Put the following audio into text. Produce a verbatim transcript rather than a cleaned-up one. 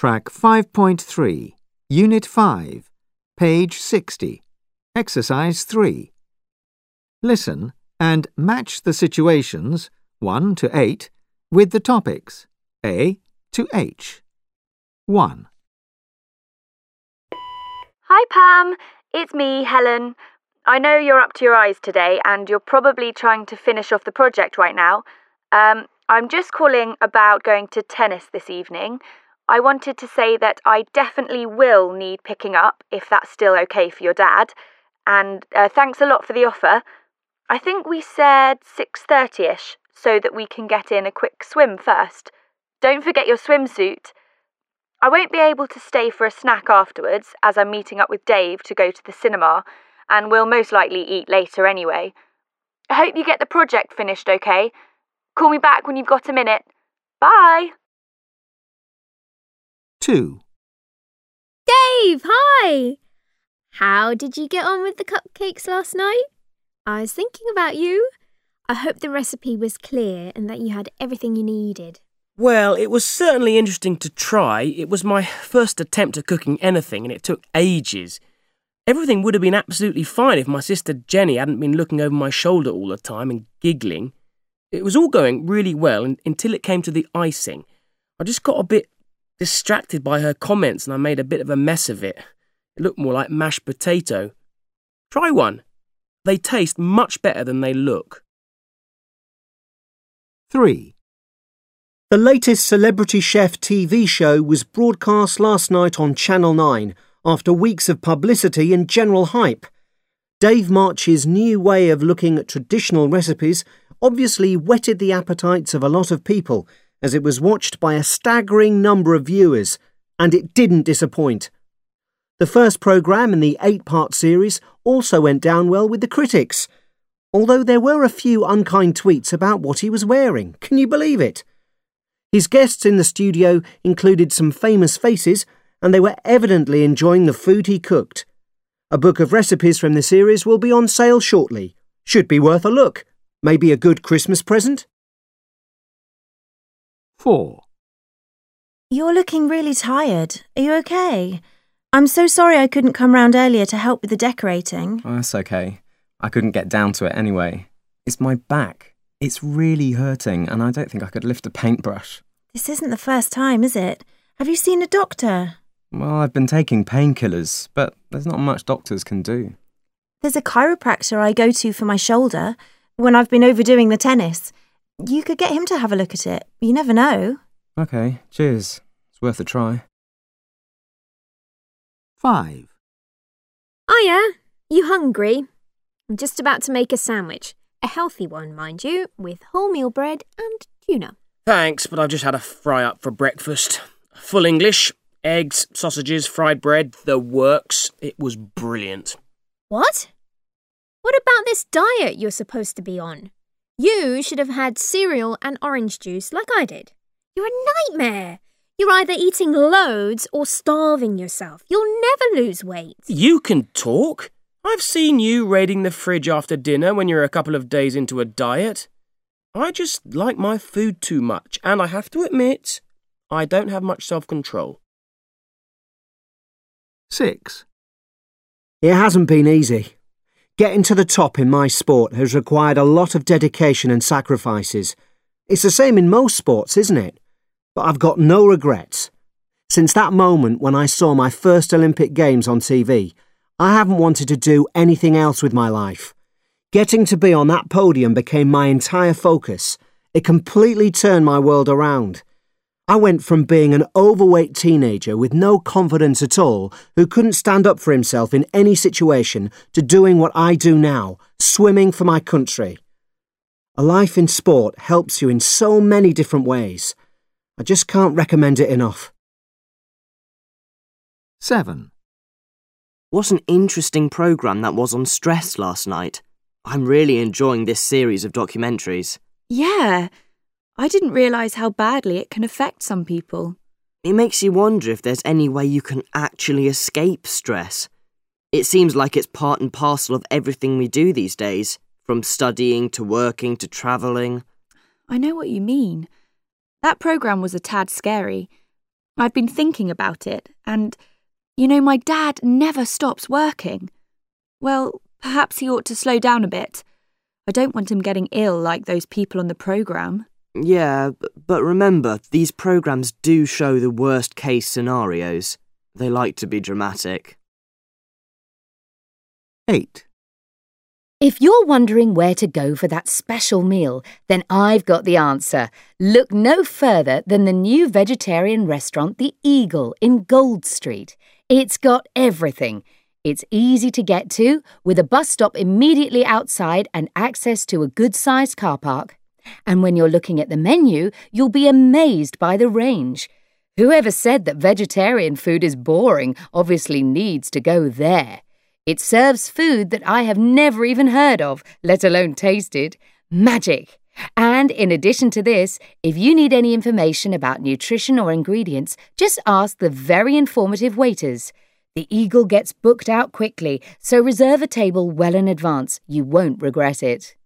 Track five point three, Unit five, page sixty, Exercise three. Listen and match the situations one to eight with the topics A to H. one. Hi Pam, it's me, Helen. I know you're up to your eyes today and you're probably trying to finish off the project right now. Um, I'm just calling about going to tennis this evening. I wanted to say that I definitely will need picking up if that's still okay for your dad. And uh, thanks a lot for the offer. I think we said six thirty-ish so that we can get in a quick swim first. Don't forget your swimsuit. I won't be able to stay for a snack afterwards as I'm meeting up with Dave to go to the cinema, and we'll most likely eat later anyway. I hope you get the project finished okay. Call me back when you've got a minute. Bye! two. Dave, hi! How did you get on with the cupcakes last night? I was thinking about you. I hope the recipe was clear and that you had everything you needed. Well, it was certainly interesting to try. It was my first attempt at cooking anything and it took ages. Everything would have been absolutely fine if my sister Jenny hadn't been looking over my shoulder all the time and giggling. It was all going really well until it came to the icing. I just got a bit distracted by her comments and I made a bit of a mess of it. It looked more like mashed potato. Try one. They taste much better than they look. three. The latest Celebrity Chef T V show was broadcast last night on Channel nine after weeks of publicity and general hype. Dave March's new way of looking at traditional recipes obviously whetted the appetites of a lot of people as it was watched by a staggering number of viewers, and it didn't disappoint. The first programme in the eight-part series also went down well with the critics, although there were a few unkind tweets about what he was wearing. Can you believe it? His guests in the studio included some famous faces, and they were evidently enjoying the food he cooked. A book of recipes from the series will be on sale shortly. Should be worth a look. Maybe a good Christmas present? four. You're looking really tired. Are you okay? I'm so sorry I couldn't come round earlier to help with the decorating. Oh, that's okay. I couldn't get down to it anyway. It's my back. It's really hurting and I don't think I could lift a paintbrush. This isn't the first time, is it? Have you seen a doctor? Well, I've been taking painkillers, but there's not much doctors can do. There's a chiropractor I go to for my shoulder when I've been overdoing the tennis. You could get him to have a look at it. You never know. Okay, cheers. It's worth a try. five. Hiya, you hungry? I'm just about to make a sandwich. A healthy one, mind you, with wholemeal bread and tuna. Thanks, but I've just had a fry-up for breakfast. Full English, eggs, sausages, fried bread, the works. It was brilliant. What? What about this diet you're supposed to be on? You should have had cereal and orange juice like I did. You're a nightmare. You're either eating loads or starving yourself. You'll never lose weight. You can talk. I've seen you raiding the fridge after dinner when you're a couple of days into a diet. I just like my food too much, and I have to admit, I don't have much self-control. six. It hasn't been easy. Getting to the top in my sport has required a lot of dedication and sacrifices. It's the same in most sports, isn't it? But I've got no regrets. Since that moment when I saw my first Olympic Games on T V, I haven't wanted to do anything else with my life. Getting to be on that podium became my entire focus. It completely turned my world around. I went from being an overweight teenager with no confidence at all, who couldn't stand up for himself in any situation, to doing what I do now, swimming for my country. A life in sport helps you in so many different ways. I just can't recommend it enough. seven. What an interesting programme that was on stress last night. I'm really enjoying this series of documentaries. Yeah, I didn't realise how badly it can affect some people. It makes you wonder if there's any way you can actually escape stress. It seems like it's part and parcel of everything we do these days, from studying to working to travelling. I know what you mean. That programme was a tad scary. I've been thinking about it, and, you know, my dad never stops working. Well, perhaps he ought to slow down a bit. I don't want him getting ill like those people on the programme. Yeah, b- but remember, these programmes do show the worst-case scenarios. They like to be dramatic. eight. If you're wondering where to go for that special meal, then I've got the answer. Look no further than the new vegetarian restaurant, The Eagle, in Gold Street. It's got everything. It's easy to get to, with a bus stop immediately outside and access to a good-sized car park. And when you're looking at the menu, you'll be amazed by the range. Whoever said that vegetarian food is boring obviously needs to go there. It serves food that I have never even heard of, let alone tasted. Magic! And in addition to this, if you need any information about nutrition or ingredients, just ask the very informative waiters. The Eagle gets booked out quickly, so reserve a table well in advance. You won't regret it.